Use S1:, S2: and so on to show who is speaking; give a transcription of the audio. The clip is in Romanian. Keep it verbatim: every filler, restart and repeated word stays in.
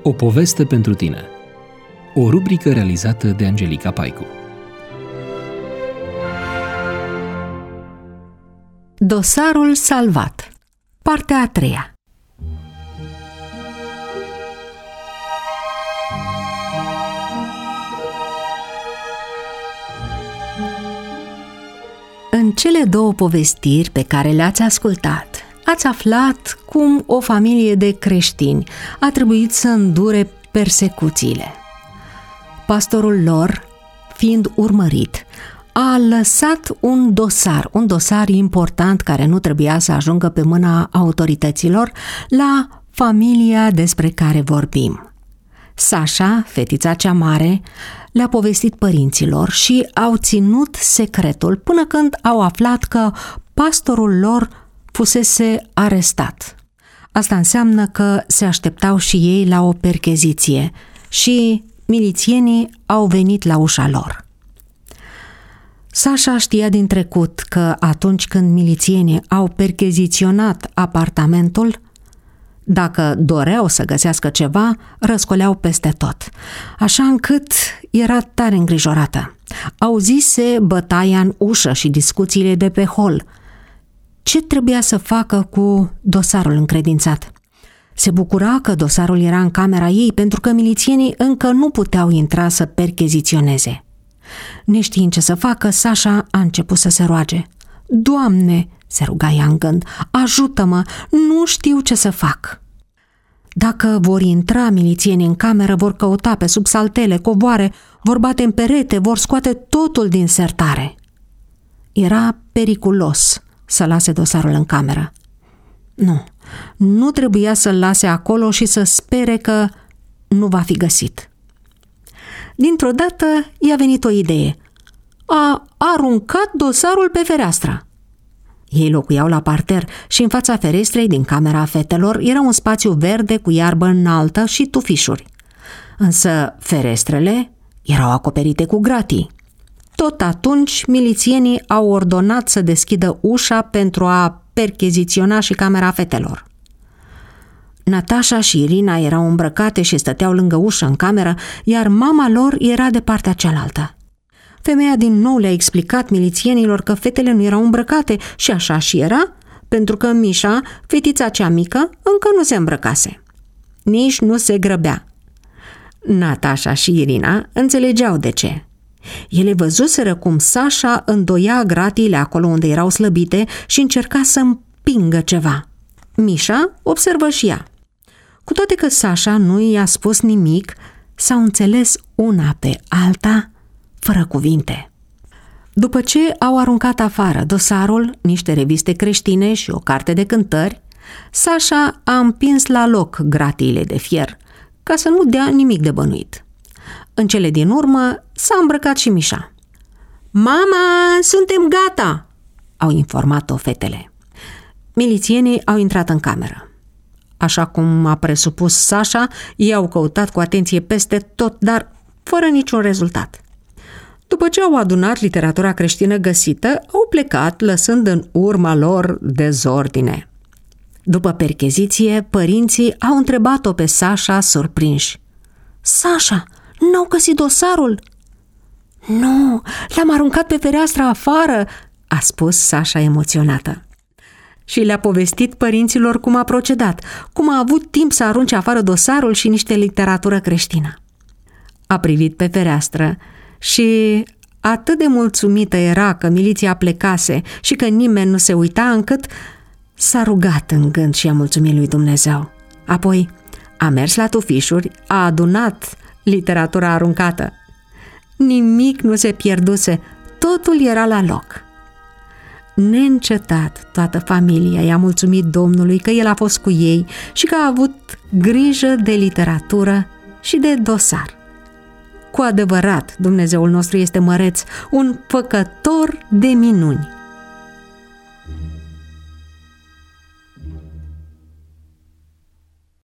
S1: O poveste pentru tine. O rubrică realizată de Angelica Paicu.
S2: Dosarul salvat. Partea a treia. În cele două povestiri pe care le-ați ascultat, ați aflat cum o familie de creștini a trebuit să îndure persecuțiile. Pastorul lor, fiind urmărit, a lăsat un dosar, un dosar important care nu trebuia să ajungă pe mâna autorităților, la familia despre care vorbim. Sasha, fetița cea mare, le-a povestit părinților și au ținut secretul până când au aflat că pastorul lor fusese arestat. Asta înseamnă că se așteptau și ei la o percheziție și milițienii au venit la ușa lor. Sasha știa din trecut că atunci când milițienii au percheziționat apartamentul, dacă doreau să găsească ceva, răscoleau peste tot, așa încât era tare îngrijorată. Auzise bătaia în ușă și discuțiile de pe hol. Ce trebuia să facă cu dosarul încredințat? Se bucura că dosarul era în camera ei pentru că milițienii încă nu puteau intra să percheziționeze. Neștiind ce să facă, Sasha a început să se roage. Doamne, se ruga ea în gând, ajută-mă, nu știu ce să fac. Dacă vor intra milițienii în cameră, vor căuta pe sub saltele, covoare, vor bate în perete, vor scoate totul din sertare. Era periculos să lase dosarul în cameră. Nu, nu trebuia să-l lase acolo și să spere că nu va fi găsit. Dintr-o dată i-a venit o idee. A aruncat dosarul pe fereastră. Ei locuiau la parter și în fața ferestrei din camera fetelor era un spațiu verde cu iarbă înaltă și tufișuri. Însă ferestrele erau acoperite cu gratii. Tot atunci milițienii au ordonat să deschidă ușa pentru a percheziționa și camera fetelor. Natasha și Irina erau îmbrăcate și stăteau lângă ușă în cameră, iar mama lor era de partea cealaltă. Femeia din nou le-a explicat milițienilor că fetele nu erau îmbrăcate și așa și era, pentru că Misha, fetița cea mică, încă nu se îmbrăcase. Nici nu se grăbea. Natasha și Irina înțelegeau de ce. Ele văzuseră cum Sasha îndoia gratiile acolo unde erau slăbite și încerca să împingă ceva. Misha observă și ea. Cu toate că Sasha nu i-a spus nimic, s-au înțeles una pe alta fără cuvinte. După ce au aruncat afară dosarul, niște reviste creștine și o carte de cântări, Sasha a împins la loc gratiile de fier, ca să nu dea nimic de bănuit. În cele din urmă s-a îmbrăcat și Misha. Mama, suntem gata!" au informat-o fetele. Milițienii au intrat în cameră. Așa cum a presupus Sasha, ei au căutat cu atenție peste tot, dar fără niciun rezultat. După ce au adunat literatura creștină găsită, au plecat, lăsând în urma lor dezordine. După percheziție, părinții au întrebat-o pe Sasha surprinși. Sasha, n-au găsit dosarul?" Nu, l-am aruncat pe fereastră afară," a spus Sasha emoționată. Și le-a povestit părinților cum a procedat, cum a avut timp să arunce afară dosarul și niște literatură creștină. A privit pe fereastră și atât de mulțumită era că miliția plecase și că nimeni nu se uita, încât s-a rugat în gând și a mulțumit lui Dumnezeu. Apoi a mers la tufișuri, a adunat literatura aruncată. Nimic nu se pierduse, totul era la loc. Neîncetat, toată familia i-a mulțumit Domnului că El a fost cu ei și că a avut grijă de literatură și de dosar. Cu adevărat, Dumnezeul nostru este măreț, un făcător de minuni.